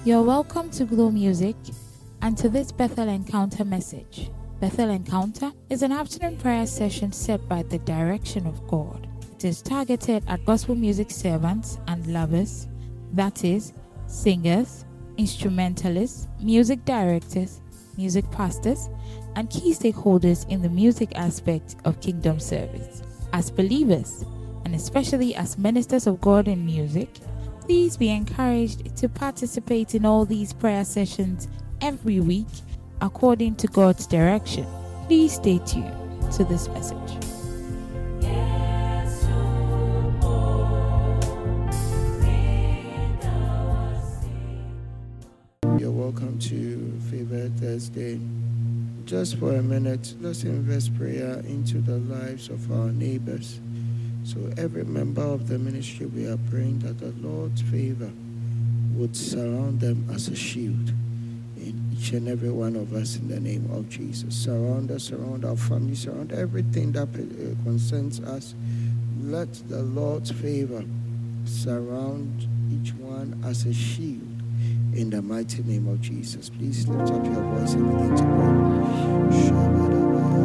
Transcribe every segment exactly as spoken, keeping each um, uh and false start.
You're welcome to Glow Music and to this Bethel Encounter message. Bethel Encounter is an afternoon prayer session set by the direction of God. It is targeted at gospel music servants and lovers, that is, singers, instrumentalists, music directors, music pastors, and key stakeholders in the music aspect of kingdom service. As believers, and especially as ministers of God in music, please be encouraged to participate in all these prayer sessions every week according to God's direction. Please stay tuned to this message. You're welcome to Favor Thursday. Just for a minute, let's invest prayer into the lives of our neighbors. So every member of the ministry, we are praying that the Lord's favor would surround them as a shield in each and every one of us in the name of Jesus. Surround us, surround our families, surround everything that concerns us. Let the Lord's favor surround each one as a shield in the mighty name of Jesus. Please lift up your voice and begin to pray.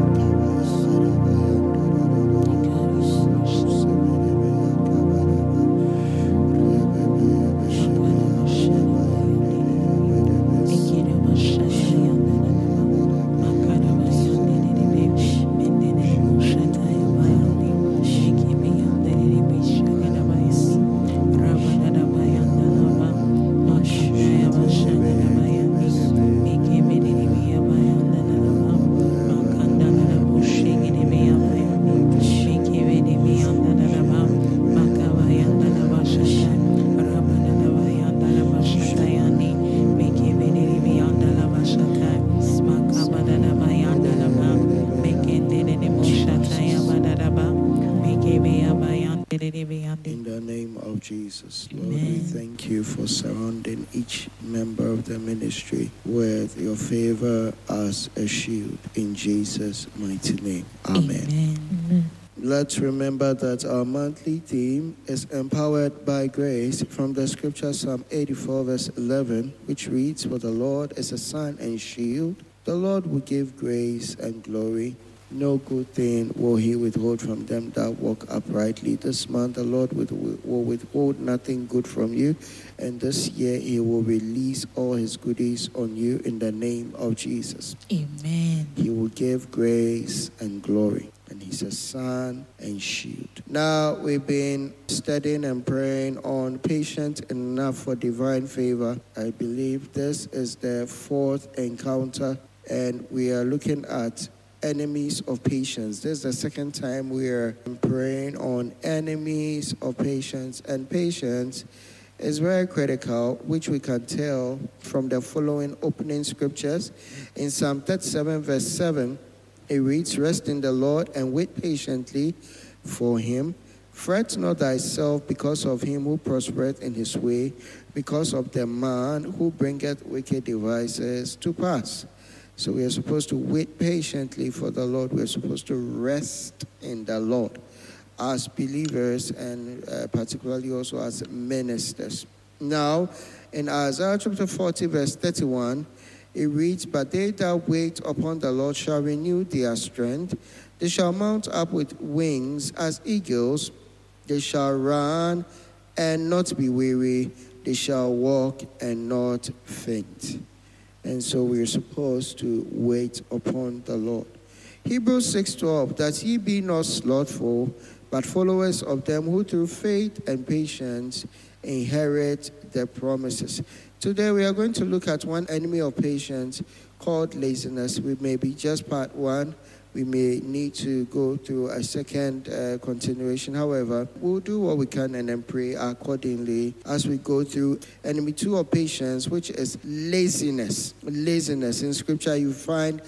In the name of Jesus, Lord, Amen. We thank you for surrounding each member of the ministry with your favor as a shield. In Jesus' mighty name, Amen. Amen. Amen. Let's remember that our monthly theme is Empowered by Grace from the scripture Psalm eighty-four verse eleven, which reads, "For the Lord is a sun and shield. The Lord will give grace and glory. No good thing will he withhold from them that walk uprightly." This month, the Lord will withhold nothing good from you, and this year he will release all his goodies on you in the name of Jesus. Amen. He will give grace and glory, and he's a sun and shield. Now, we've been studying and praying on patient enough for divine favor. I believe this is the fourth encounter, and we are looking at enemies of patience. This is the second time we are praying on enemies of patience. And patience is very critical, which we can tell from the following opening scriptures. In Psalm thirty-seven verse seven, it reads, "Rest in the Lord and wait patiently for him. Fret not thyself because of him who prospereth in his way, because of the man who bringeth wicked devices to pass." So we are supposed to wait patiently for the Lord. We are supposed to rest in the Lord as believers, and uh, particularly also as ministers. Now, in Isaiah chapter forty, verse thirty-one, it reads, "But they that wait upon the Lord shall renew their strength. They shall mount up with wings as eagles. They shall run and not be weary. They shall walk and not faint." And so we are supposed to wait upon the Lord. Hebrews six twelve, "That ye be not slothful, but followers of them who through faith and patience inherit the promises." Today we are going to look at one enemy of patience called laziness. We may be just part one. We may need to go through a second uh, continuation. However, we'll do what we can and then pray accordingly as we go through enemy two of patience, which is laziness. Laziness. In scripture, you find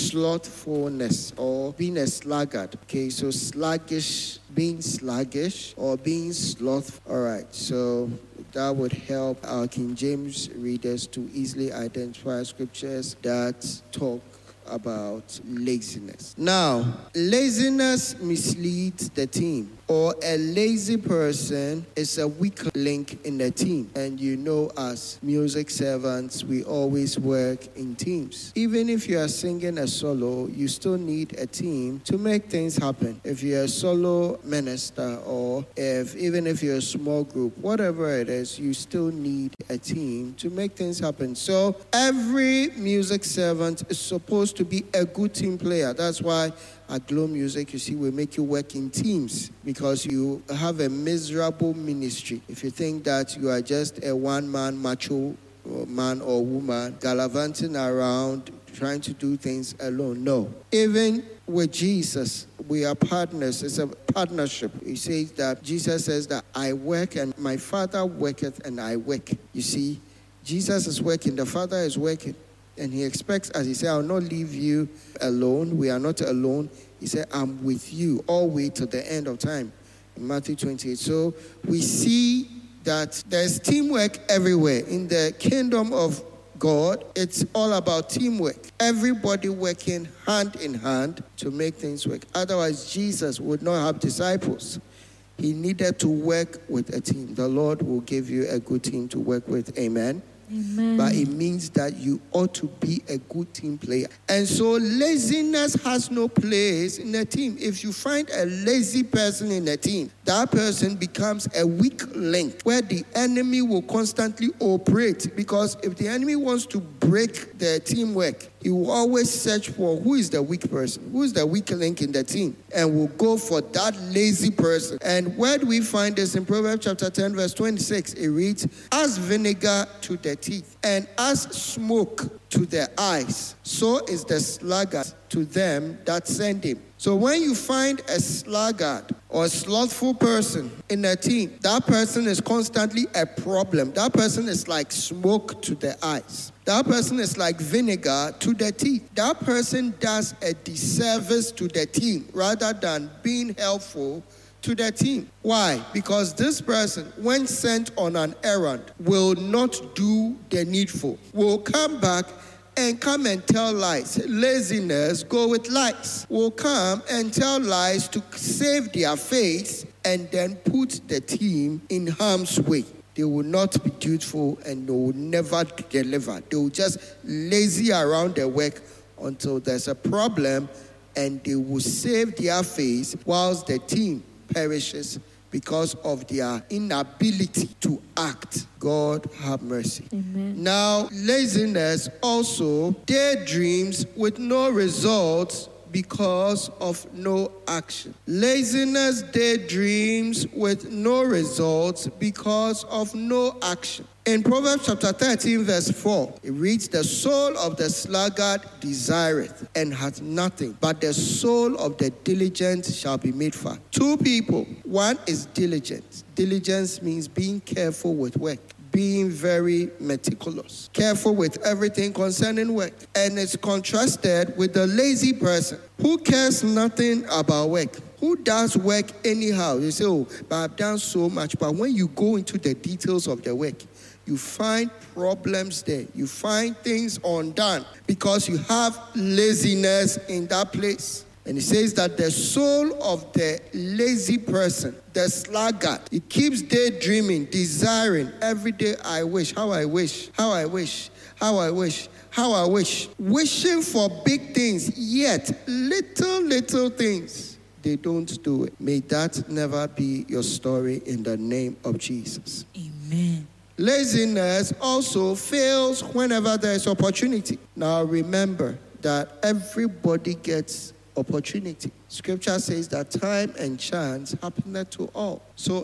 slothfulness or being a sluggard. Okay, so sluggish, being sluggish or being slothful. All right, so that would help our King James readers to easily identify scriptures that talk about laziness. Now, laziness misleads the team. or a lazy person is a weak link in the team. And you know, as music servants, we always work in teams. Even if you are singing a solo, you still need a team to make things happen. If you're a solo minister, or if even if you're a small group, whatever it is, you still need a team to make things happen. So every music servant is supposed to be a good team player. That's why at Glow Music, you see, we make you work in teams, because you have a miserable ministry if you think that you are just a one-man macho man or woman gallivanting around trying to do things alone. No. Even with Jesus, we are partners. It's a partnership. He says that, Jesus says that I work and my Father worketh and I work. You see, Jesus is working, the Father is working. And he expects, as he said, I'll not leave you alone. We are not alone. He said, I'm with you all the way to the end of time. In Matthew twenty-eight. So we see that there's teamwork everywhere. In the kingdom of God, it's all about teamwork. Everybody working hand in hand to make things work. Otherwise, Jesus would not have disciples. He needed to work with a team. The Lord will give you a good team to work with. Amen. Amen. But it means that you ought to be a good team player. And so laziness has no place in a team. If you find a lazy person in a team, that person becomes a weak link where the enemy will constantly operate. Because if the enemy wants to break the teamwork, he will always search for who is the weak person, who is the weak link in the team, and will go for that lazy person. And where do we find this? In Proverbs chapter ten, verse twenty-six, it reads, as vinegar to the teeth, and as smoke to the eyes, so is the sluggard to them that send him. So when you find a sluggard or a slothful person in a team, that person is constantly a problem. That person is like smoke to the eyes. That person is like vinegar to the teeth. That person does a disservice to the team rather than being helpful to the team. Why? Because this person, when sent on an errand, will not do the needful, will come back and come and tell lies. Laziness go with lies. Will come and tell lies to save their face and then put the team in harm's way. They will not be dutiful and they will never deliver. They will just lazy around their work until there's a problem, and they will save their face whilst the team perishes because of their inability to act. God have mercy. Amen. Now, laziness also daydreams with no results because of no action. Laziness daydreams with no results because of no action. In Proverbs chapter thirteen, verse four, it reads, the soul of the sluggard desireth and hath nothing, but the soul of the diligent shall be made fat. Two people. One is diligence. Diligence means being careful with work, being very meticulous, careful with everything concerning work. And it's contrasted with the lazy person who cares nothing about work, who does work anyhow. You say, oh, but I've done so much. But when you go into the details of the work, you find problems there. You find things undone because you have laziness in that place. And it says that the soul of the lazy person, the sluggard, it keeps daydreaming, desiring every day, I wish, how I wish, how I wish, how I wish, how I wish, wishing for big things, yet little, little things, they don't do it. May that never be your story in the name of Jesus. Amen. Laziness also fails whenever there is opportunity. Now remember that everybody gets opportunity. Scripture says that time and chance happen to all. So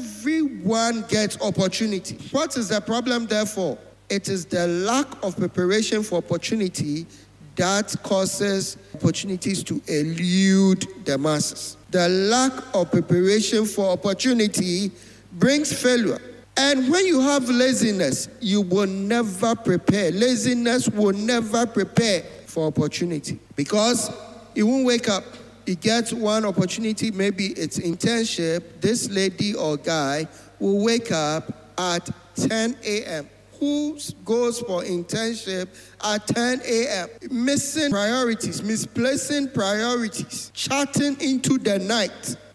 everyone gets opportunity. What is the problem therefore? It is the lack of preparation for opportunity that causes opportunities to elude the masses. The lack of preparation for opportunity brings failure. And when you have laziness, you will never prepare. Laziness will never prepare for opportunity because you won't wake up. You get one opportunity, maybe it's internship. This lady or guy will wake up at ten a.m. Who goes for internship at ten a.m.? Missing priorities, misplacing priorities, chatting into the night.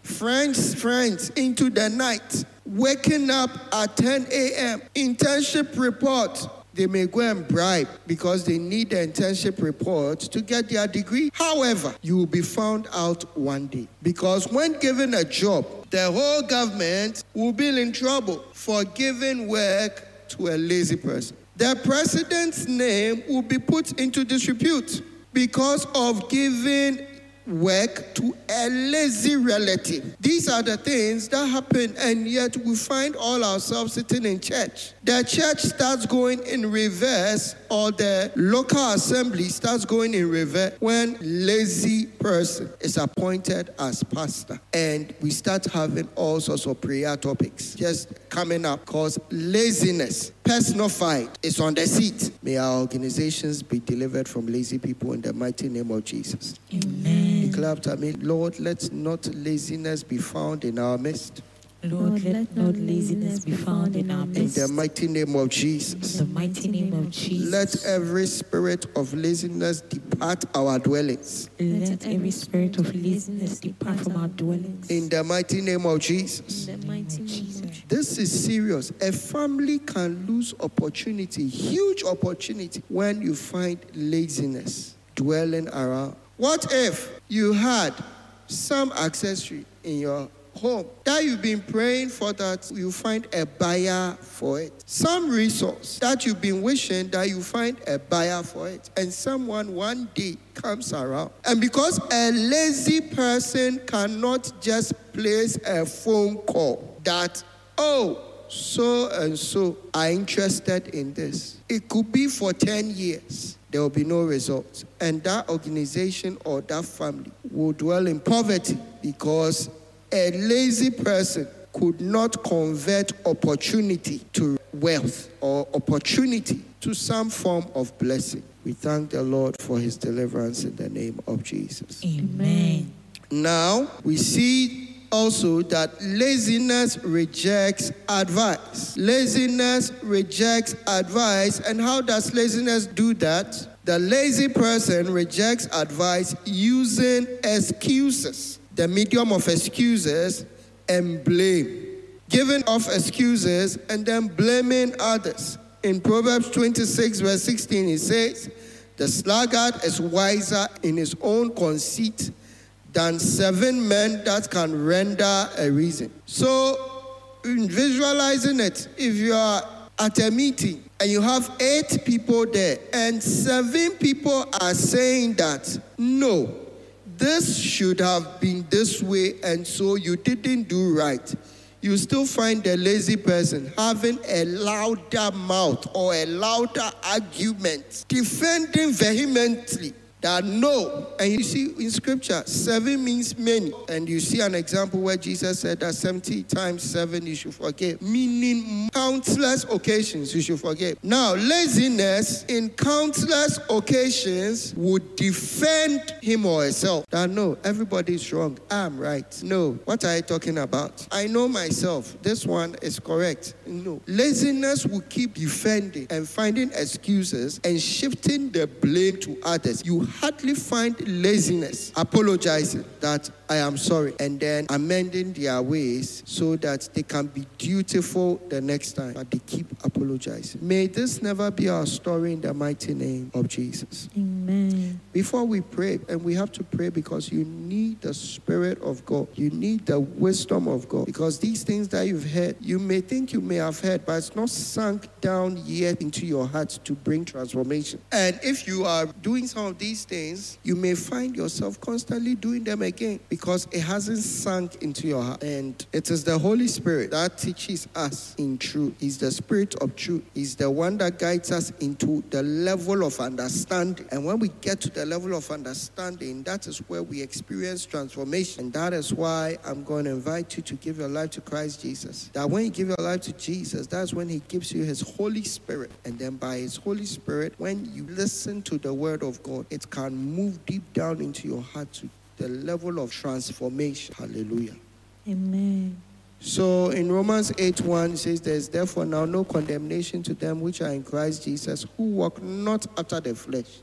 friends, friends into the night, waking up at ten a.m., internship report. They may go and bribe because they need the internship report to get their degree. However, you will be found out one day, because when given a job, the whole government will be in trouble for giving work to a lazy person. The president's name will be put into disrepute because of giving work to a lazy relative. These are the things that happen, and yet we find all ourselves sitting in church. The church starts going in reverse, or the local assembly starts going in reverse when lazy person is appointed as pastor, and we start having all sorts of prayer topics just coming up because laziness personified is on the seat. May our organizations be delivered from lazy people in the mighty name of Jesus. Amen. Declare after me, Lord, let not laziness be found in our midst. Lord, let not laziness be found in our midst. In the mighty name of Jesus. In the mighty name of Jesus. Let every spirit of laziness depart our dwellings. Let every spirit of laziness depart from our dwellings. In the mighty name of Jesus. In the mighty name of Jesus. This is serious. A family can lose opportunity, huge opportunity, when you find laziness dwelling around. What if you had some accessory in your home that you've been praying for, that you find a buyer for it? Some resource that you've been wishing that you find a buyer for it, and someone one day comes around, and because a lazy person cannot just place a phone call that, oh, so and so are interested in this, it could be for ten years. There will be no results. And that organization or that family will dwell in poverty because a lazy person could not convert opportunity to wealth or opportunity to some form of blessing. We thank the Lord for his deliverance in the name of Jesus. Amen. Now, we see also that laziness rejects advice. Laziness rejects advice. And how does laziness do that? The lazy person rejects advice using excuses, the medium of excuses, and blame. Giving off excuses and then blaming others. In Proverbs twenty-six, verse sixteen, it says, "The sluggard is wiser in his own conceit than seven men that can render a reason." So, in visualizing it, if you are at a meeting and you have eight people there, and seven people are saying that, no, this should have been this way, and so you didn't do right, you still find the lazy person having a louder mouth or a louder argument, defending vehemently that no. And you see in scripture, seven means many. And you see an example where Jesus said that seventy times seven you should forgive, meaning countless occasions you should forgive. Now, laziness in countless occasions would defend him or herself. That no, everybody's wrong, I'm right. No, what are you talking about? I know myself, this one is correct. No. Laziness will keep defending and finding excuses and shifting the blame to others. You hardly find laziness apologizing that I am sorry, and then amending their ways so that they can be dutiful the next time, but they keep apologizing. May this never be our story in the mighty name of Jesus. Amen. Before we pray, and we have to pray because you need the Spirit of God. You need the wisdom of God, because these things that you've heard, you may think you may have heard, but it's not sunk down yet into your heart to bring transformation. And if you are doing some of these things, you may find yourself constantly doing them again, because it hasn't sunk into your heart. And it is the Holy Spirit that teaches us in truth. He's the Spirit of truth. He's the one that guides us into the level of understanding. And when we get to the level of understanding, that is where we experience transformation. And that is why I'm going to invite you to give your life to Christ Jesus. That when you give your life to Jesus, that's when he gives you his Holy Spirit. And then by his Holy Spirit, when you listen to the word of God, it can move deep down into your heart to the level of transformation. Hallelujah. Amen. So in Romans eight one, it says, "There is therefore now no condemnation to them which are in Christ Jesus, who walk not after the flesh,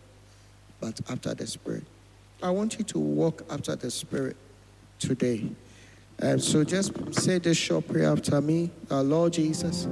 but after the Spirit." I want you to walk after the Spirit today. And so just say this short prayer after me. Our Lord Jesus,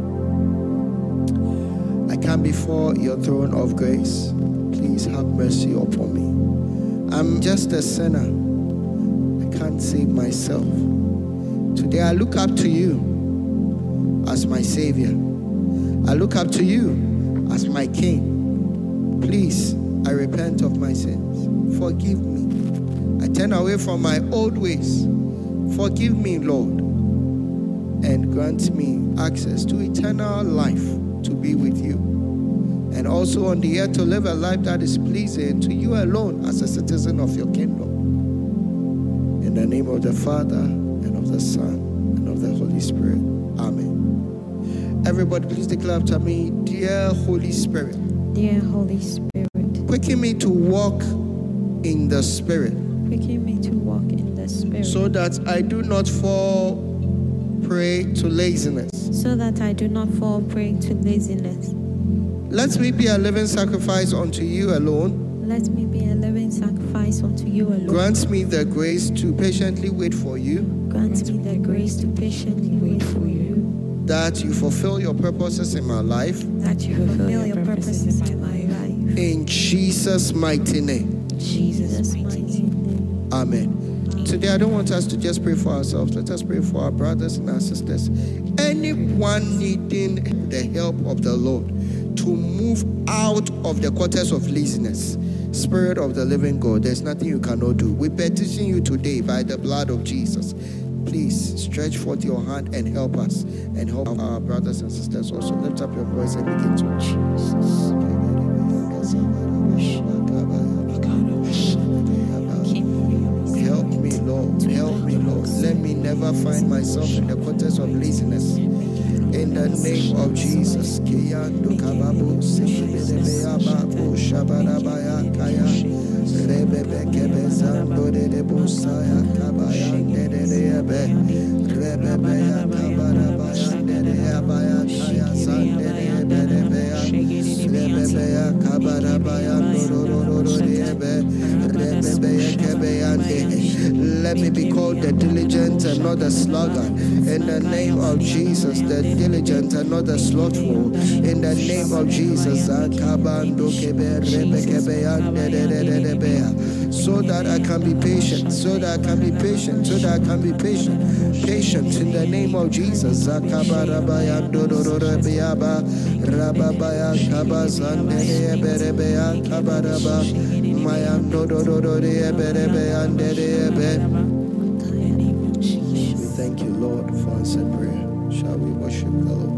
I come before your throne of grace. Please have mercy upon me. I'm just a sinner. I can't save myself. Today I look up to you as my Savior. I look up to you as my King. Please, I repent of my sins. Forgive me. I turn away from my old ways. Forgive me, Lord, and grant me access to eternal life to be with you. And also on the earth to live a life that is pleasing to you alone as a citizen of your kingdom. In the name of the Father, and of the Son, and of the Holy Spirit. Amen. Everybody, please declare after me. Dear Holy Spirit. Dear Holy Spirit. Quicken me to walk in the Spirit. Quicken me to walk in the Spirit. So that I do not fall prey to laziness. So that I do not fall prey to laziness. Let me be a living sacrifice unto you alone. Let me be a living sacrifice unto you alone. Grant me the grace to patiently wait for you. Grant me the grace to patiently wait for you. That you fulfill your purposes in my life. That you fulfill your purposes in my life. In Jesus' mighty name. Jesus' mighty name. Amen. Today I don't want us to just pray for ourselves. Let us pray for our brothers and our sisters. Anyone needing the help of the Lord to move out of the quarters of laziness. Spirit of the living God, there's nothing you cannot do. We petition you today by the blood of Jesus. Please stretch forth your hand and help us and help our brothers and sisters also. Lift up your voice and begin to Jesus. Help me, Lord. Help me, Lord. Let me never find myself in the quarters of laziness. In the name of Jesus. Let me be called the diligent and not the sluggard. In the name of Jesus, the diligent and not the slothful. In the name of Jesus, so that I can be patient, so that I can be patient, so that I can be patient, patient in the name of Jesus. We thank you, Lord, for answered prayer. Shall we worship the Lord?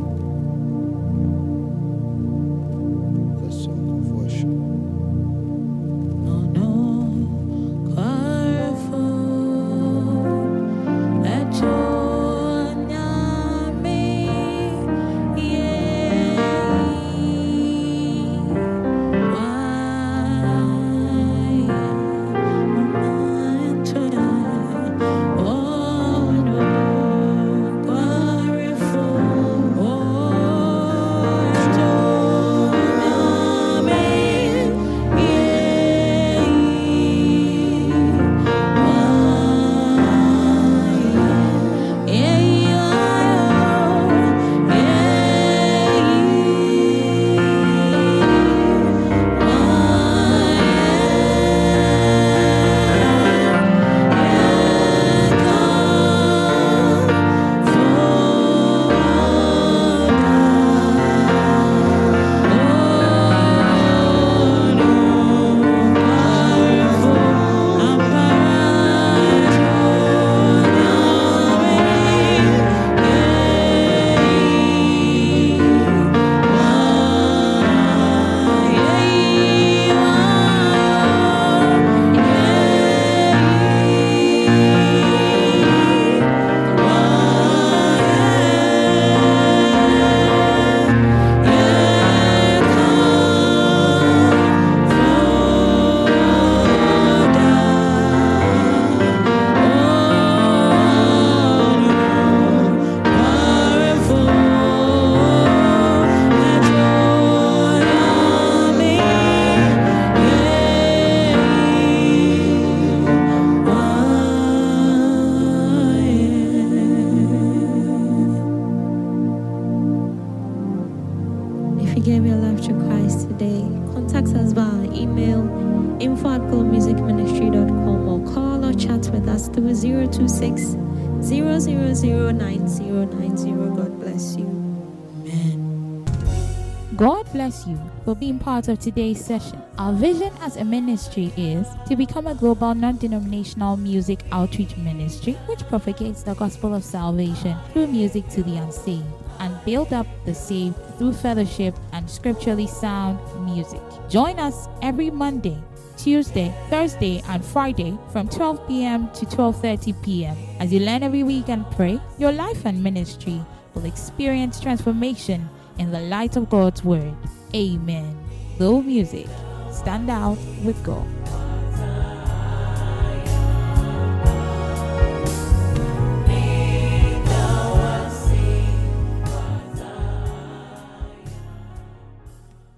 The song of worship. two six, zero zero zero nine zero nine zero. God bless you. Amen. God bless you for being part of today's session. Our vision as a ministry is to become a global non-denominational music outreach ministry which propagates the gospel of salvation through music to the unsaved and build up the saved through fellowship and scripturally sound music. Join us every Monday, Tuesday, Thursday, and Friday from twelve p.m. to twelve thirty p.m. As you learn every week and pray, your life and ministry will experience transformation in the light of God's word. Amen. Glow Music. Stand out with God.